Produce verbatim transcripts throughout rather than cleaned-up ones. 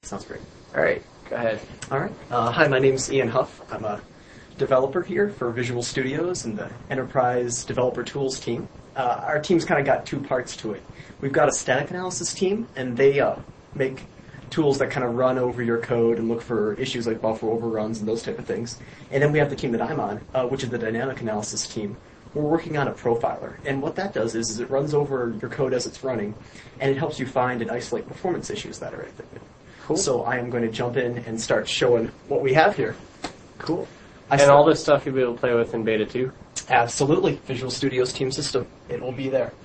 Sounds great. All right, go ahead. All right. Uh, hi, my name's Ian Huff. I'm a developer here for Visual Studios and the Enterprise Developer Tools team. Uh, our team's kind of got two parts to it. We've got a static analysis team, and they uh, make tools that kind of run over your code and look for issues like buffer overruns and those type of things. And then we have the team that I'm on, uh, which is the dynamic analysis team. We're working on a profiler, and what that does is, is it runs over your code as it's running, and it helps you find and isolate performance issues that are in it. Cool. So I am going to jump in and start showing what we have here. Cool. I and start- all this stuff you'll be able to play with in beta two? Absolutely. Visual Studio's team system. It will be there.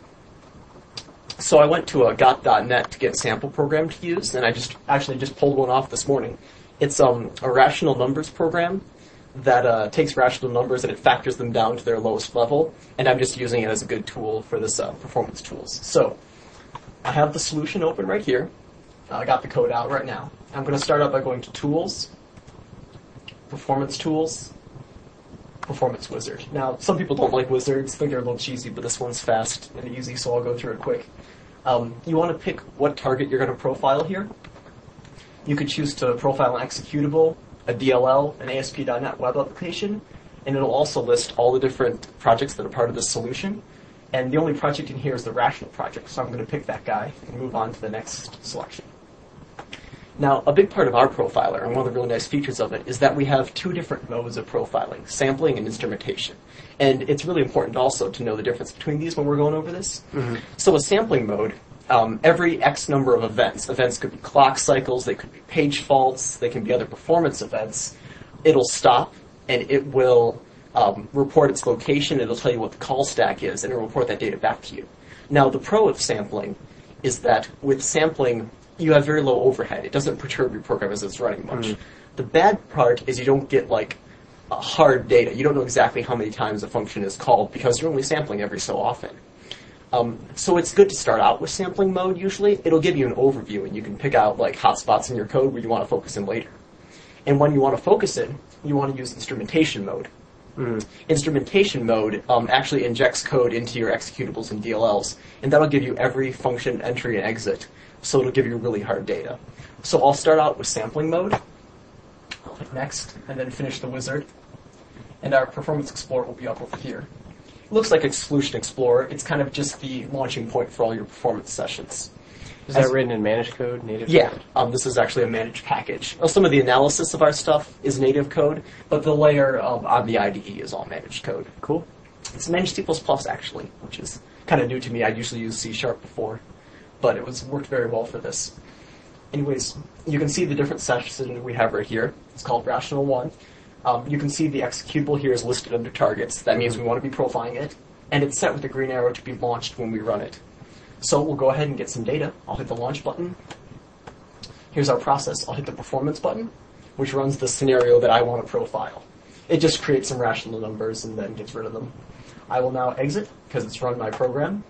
So I went to a got dot net to get sample program to use, and I just actually just pulled one off this morning. It's um, a rational numbers program that uh, takes rational numbers and it factors them down to their lowest level, and I'm just using it as a good tool for this uh, performance tools. So I have the solution open right here. I got the code out right now. I'm going to start out by going to Tools, Performance Tools, Performance Wizard. Now, some people don't like wizards, think they're a little cheesy, but this one's fast and easy, so I'll go through it quick. Um, you want to pick what target you're going to profile here. You could choose to profile an executable, a D L L, an A S P dot net web application, and it'll also list all the different projects that are part of this solution. And the only project in here is the rational project, so I'm going to pick that guy and move on to the next selection. Now, a big part of our profiler, and one of the really nice features of it, is that we have two different modes of profiling, sampling and instrumentation. And it's really important also to know the difference between these when we're going over this. Mm-hmm. So a sampling mode, um, every X number of events, events could be clock cycles, they could be page faults, they can be other performance events, it'll stop and it will um, report its location, it'll tell you what the call stack is, and it'll report that data back to you. Now, the pro of sampling is that with sampling, you have very low overhead. It doesn't perturb your program as it's running much. Mm-hmm. The bad part is you don't get like uh, hard data. You don't know exactly how many times a function is called because you're only sampling every so often. Um, so it's good to start out with sampling mode usually. It'll give you an overview and you can pick out like hotspots in your code where you want to focus in later. And when you want to focus in, you want to use instrumentation mode. Mm-hmm. Instrumentation mode um, actually injects code into your executables and D L Ls, and that'll give you every function entry and exit. So it'll give you really hard data. So I'll start out with sampling mode. I'll hit next, and then finish the wizard. And our Performance Explorer will be up over here. It looks like Solution Explorer. It's kind of just the launching point for all your performance sessions. Is that As, written in managed code, native yeah, code? Yeah, um, this is actually a managed package. Well, some of the analysis of our stuff is native code, but the layer um, on the I D E is all managed code. Cool. It's managed C plus plus, actually, which is kind of new to me. I'd usually used C Sharp before, but it was worked very well for this. Anyways, you can see the different sessions we have right here. It's called Rational one. Um, you can see the executable here is listed under targets. That means we want to be profiling it, and it's set with the green arrow to be launched when we run it. So we'll go ahead and get some data. I'll hit the launch button. Here's our process. I'll hit the performance button, which runs the scenario that I want to profile. It just creates some rational numbers and then gets rid of them. I will now exit because it's run my program.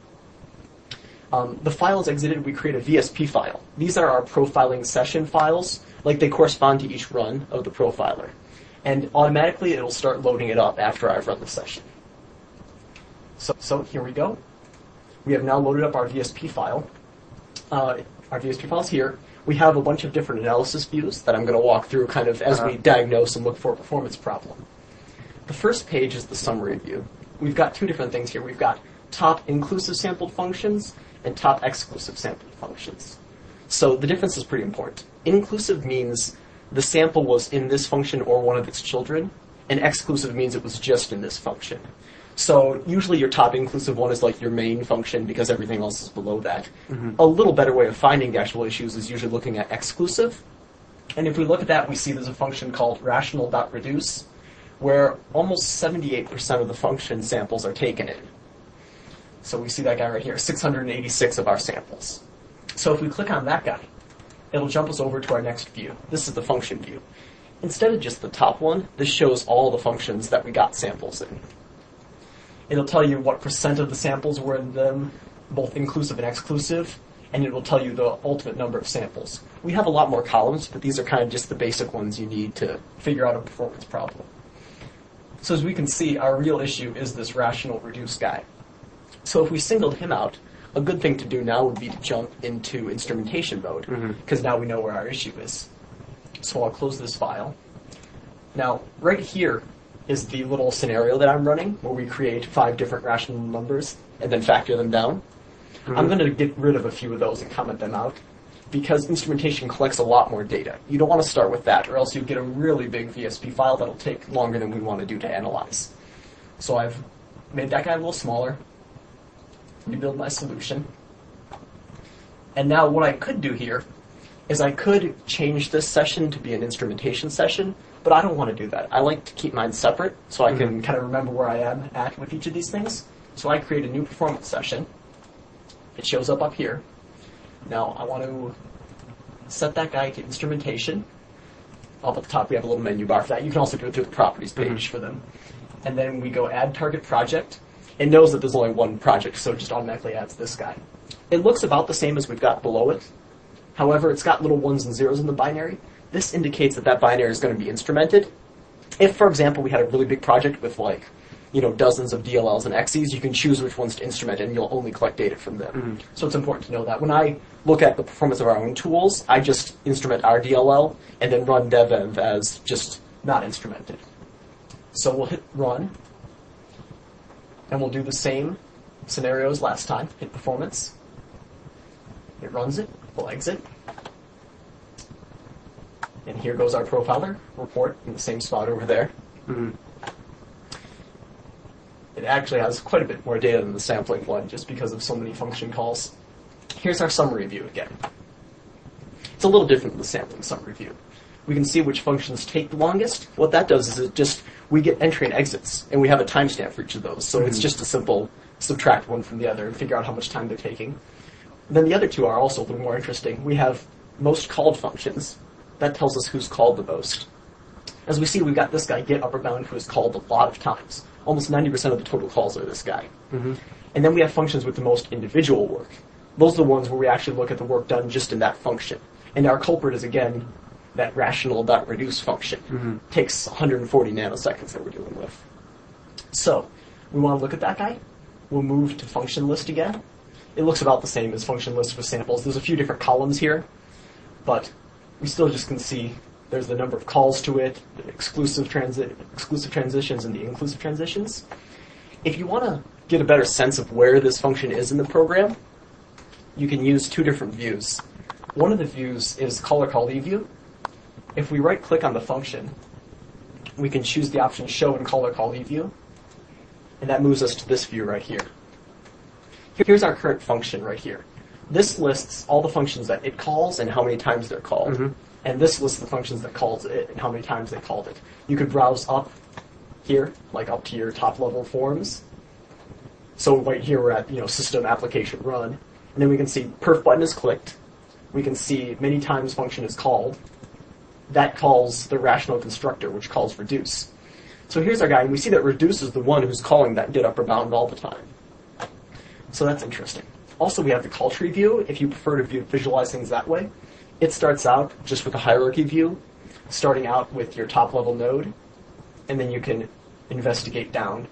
Um, the file is exited, we create a V S P file. These are our profiling session files, like they correspond to each run of the profiler. And automatically it'll start loading it up after I've run the session. So, so here we go. We have now loaded up our V S P file. Uh, our V S P file is here. We have a bunch of different analysis views that I'm going to walk through kind of as uh-huh. we diagnose and look for a performance problem. The first page is the summary view. We've got two different things here. We've got top inclusive sampled functions and top exclusive sampled functions. So the difference is pretty important. Inclusive means the sample was in this function or one of its children, and exclusive means it was just in this function. So usually your top inclusive one is like your main function because everything else is below that. Mm-hmm. A little better way of finding the actual issues is usually looking at exclusive. And if we look at that, we see there's a function called rational.reduce, where almost seventy-eight percent of the function samples are taken in. So we see that guy right here, six hundred eighty-six of our samples. So if we click on that guy, it'll jump us over to our next view. This is the function view. Instead of just the top one, this shows all the functions that we got samples in. It'll tell you what percent of the samples were in them, both inclusive and exclusive, and it will tell you the ultimate number of samples. We have a lot more columns, but these are kind of just the basic ones you need to figure out a performance problem. So as we can see, our real issue is this rational reduce guy. So if we singled him out, a good thing to do now would be to jump into instrumentation mode, because Mm-hmm. now we know where our issue is. So I'll close this file. Now, right here is the little scenario that I'm running, where we create five different rational numbers and then factor them down. I'm going to get rid of a few of those and comment them out, because instrumentation collects a lot more data. You don't want to start with that, or else you get a really big V S P file that'll take longer than we want to do to analyze. So I've made that guy a little smaller, rebuild my solution. And now what I could do here is I could change this session to be an instrumentation session, but I don't want to do that. I like to keep mine separate so I can kind of remember where I am at with each of these things. So I create a new performance session. It shows up up here. Now I want to set that guy to instrumentation. Up at the top we have a little menu bar for that. You can also do it through the properties page mm-hmm. for them. And then we go add target project. It knows that there's only one project, so it just automatically adds this guy. It looks about the same as we've got below it. However, it's got little ones and zeros in the binary. This indicates that that binary is going to be instrumented. If, for example, we had a really big project with like, you know, dozens of D L Ls and X Es, you can choose which ones to instrument and you'll only collect data from them. Mm-hmm. So it's important to know that. When I look at the performance of our own tools, I just instrument our D L L and then run devenv as just not instrumented. So we'll hit run, and we'll do the same scenario as last time. Hit performance. It runs it. We'll exit. And here goes our profiler report in the same spot over there. Mm-hmm. It actually has quite a bit more data than the sampling one, just because of so many function calls. Here's our summary view again. It's a little different than the sampling summary view. We can see which functions take the longest. What that does is it just, we get entry and exits, and we have a timestamp for each of those. So mm-hmm. it's just a simple subtract one from the other and figure out how much time they're taking. Then the other two are also a little more interesting. We have most called functions. That tells us who's called the most. As we see, we've got this guy, get upper bound, who is called a lot of times. Almost ninety percent of the total calls are this guy. Mm-hmm. And then we have functions with the most individual work. Those are the ones where we actually look at the work done just in that function. And our culprit is, again, that rational.reduce function. Mm-hmm. Takes one hundred forty nanoseconds that we're dealing with. So, we want to look at that guy. We'll move to function list again. It looks about the same as function list with samples. There's a few different columns here, but we still just can see there's the number of calls to it, the exclusive, transi- exclusive transitions, and the inclusive transitions. If you want to get a better sense of where this function is in the program, you can use two different views. One of the views is caller callee view. If we right-click on the function, we can choose the option show in caller callee view, and that moves us to this view right here. Here's our current function right here. This lists all the functions that it calls and how many times they're called. Mm-hmm. And this lists the functions that calls it and how many times they called it. You could browse up here, like up to your top-level forms. So right here we're at, you know, system application run. And then we can see perf button is clicked. We can see many times function is called. That calls the rational constructor, which calls reduce. So here's our guy, and we see that reduce is the one who's calling that get upper bound all the time. So that's interesting. Also, we have the call tree view, if you prefer to view, visualize things that way. It starts out just with a hierarchy view, starting out with your top-level node, and then you can investigate down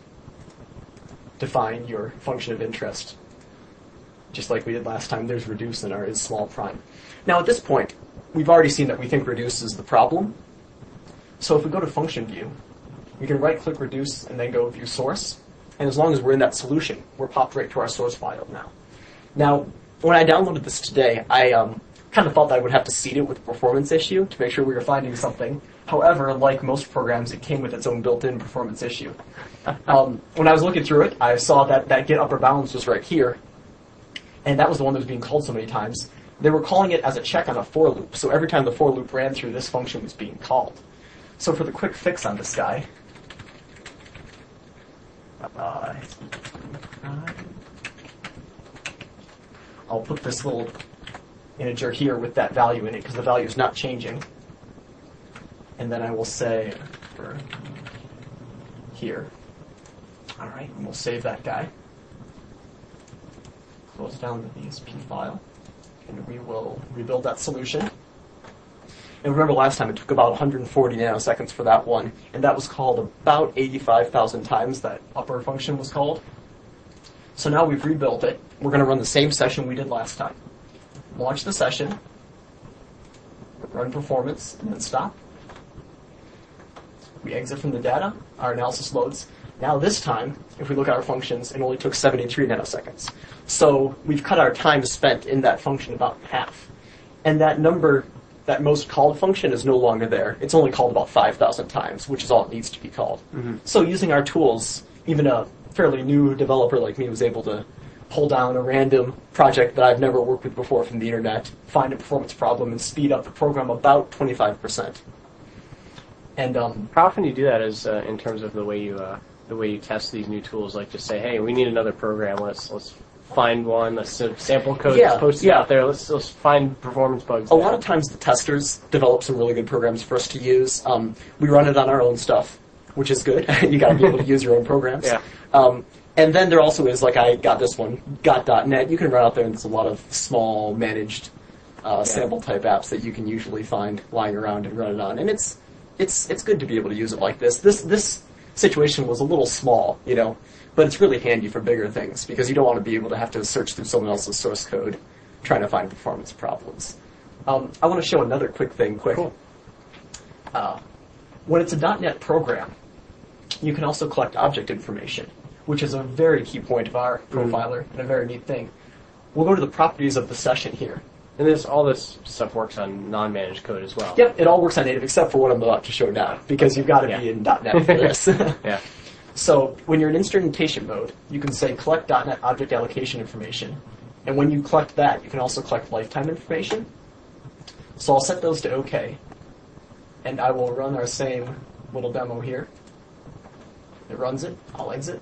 to find your function of interest. Just like we did last time, there's reduce in our is small prime. Now, at this point, we've already seen that we think reduce is the problem. So if we go to function view, we can right-click reduce and then go view source. And as long as we're in that solution, we're popped right to our source file now. Now, when I downloaded this today, I um, kind of thought that I would have to seed it with a performance issue to make sure we were finding something. However, like most programs, it came with its own built-in performance issue. Um, when I was looking through it, I saw that that get upper bounds was right here. And that was the one that was being called so many times. They were calling it as a check on a for loop. So every time the for loop ran through, this function was being called. So for the quick fix on this guy, uh, I'll put this little integer here with that value in it because the value is not changing. And then I will say for here. All right, and we'll save that guy. Close down the V S P file, and we will rebuild that solution. And remember last time it took about one hundred forty nanoseconds for that one, and that was called about eighty-five thousand times that upper function was called. So now we've rebuilt it. We're going to run the same session we did last time. Launch the session, run performance, and then stop. We exit from the data, our analysis loads. Now this time, if we look at our functions, it only took seventy-three nanoseconds. So we've cut our time spent in that function about in half. And that number, that most called function is no longer there. It's only called about five thousand times, which is all it needs to be called. Mm-hmm. So using our tools, even a fairly new developer like me was able to pull down a random project that I've never worked with before from the internet, find a performance problem, and speed up the program about twenty-five percent. And um, how often do you do that? Is uh, in terms of the way you uh, the way you test these new tools? Like just say, hey, we need another program. Let's let's find one. Let's sample code yeah, that's posted yeah. out there. Let's let's find performance bugs. A there. lot of times the testers develop some really good programs for us to use. Um, we run it on our own stuff, which is good. You got to be able to use your own programs. Yeah. Um, and then there also is, like I got this one, got dot net. You can run out there, and there's a lot of small managed uh, yeah. sample type apps that you can usually find lying around and run it on. And it's it's it's good to be able to use it like this. This this situation was a little small, you know, but it's really handy for bigger things because you don't want to be able to have to search through someone else's source code trying to find performance problems. Um, I want to show another quick thing, quick. Cool. Uh, when it's a dot net program, you can also collect object information, which is a very key point of our profiler mm-hmm. and a very neat thing. We'll go to the properties of the session here. And this, all this stuff works on non-managed code as well. Yep, it all works on native except for what I'm about to show now, because you've got to yeah. be in dot net for this. yeah. So when you're in instrumentation mode, you can say collect dot net object allocation information. And when you collect that, you can also collect lifetime information. So I'll set those to OK. And I will run our same little demo here. It runs it. I'll exit.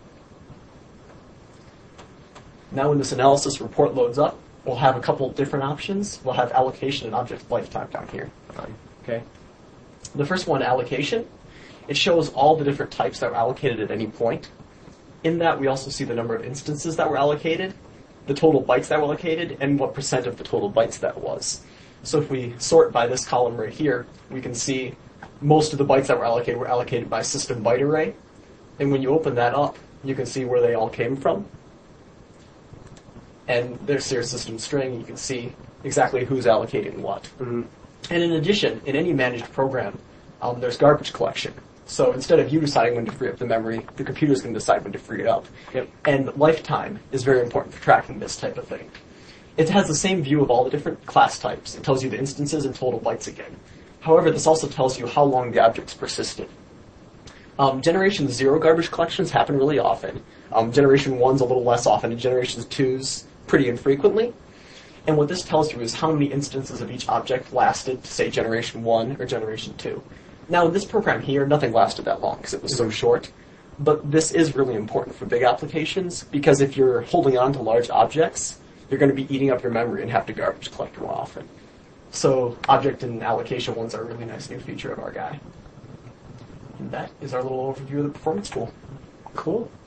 Now when this analysis report loads up, we'll have a couple different options. We'll have allocation and object lifetime down here. Okay. The first one, allocation, it shows all the different types that were allocated at any point. In that, we also see the number of instances that were allocated, the total bytes that were allocated, and what percent of the total bytes that was. So if we sort by this column right here, we can see most of the bytes that were allocated were allocated by system byte array. And when you open that up, you can see where they all came from. And there's your system string. You can see exactly who's allocating what. Mm-hmm. And in addition, in any managed program, um, there's garbage collection. So instead of you deciding when to free up the memory, the computer's going to decide when to free it up. Yep. And lifetime is very important for tracking this type of thing. It has the same view of all the different class types. It tells you the instances and total bytes again. However, this also tells you how long the objects persisted. Um, generation zero garbage collections happen really often. Um, generation one's a little less often, and generation two's pretty infrequently. And what this tells you is how many instances of each object lasted to, say, generation one or generation two. Now, in this program here, nothing lasted that long because it was so short. But this is really important for big applications because if you're holding on to large objects, you're going to be eating up your memory and have to garbage collect more often. So object and allocation ones are a really nice new feature of our guy. And that is our little overview of the performance tool. Cool.